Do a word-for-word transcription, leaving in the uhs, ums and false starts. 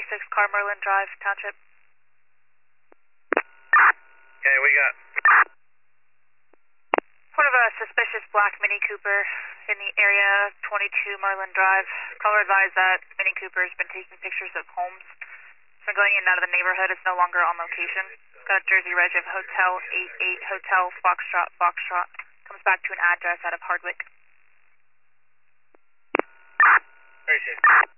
twenty-six Carmerlin Drive, Township. Okay, we got. Report of a suspicious black Mini Cooper in the area, twenty-two Merlin Drive. Caller advised that Mini Cooper has been taking pictures of homes. It's been going in and out of the neighborhood. It's no longer on location. It's got a Jersey reg of Hotel eighty-eight Hotel Foxtrot Foxtrot. Comes back to an address out of Hardwick. Appreciate it.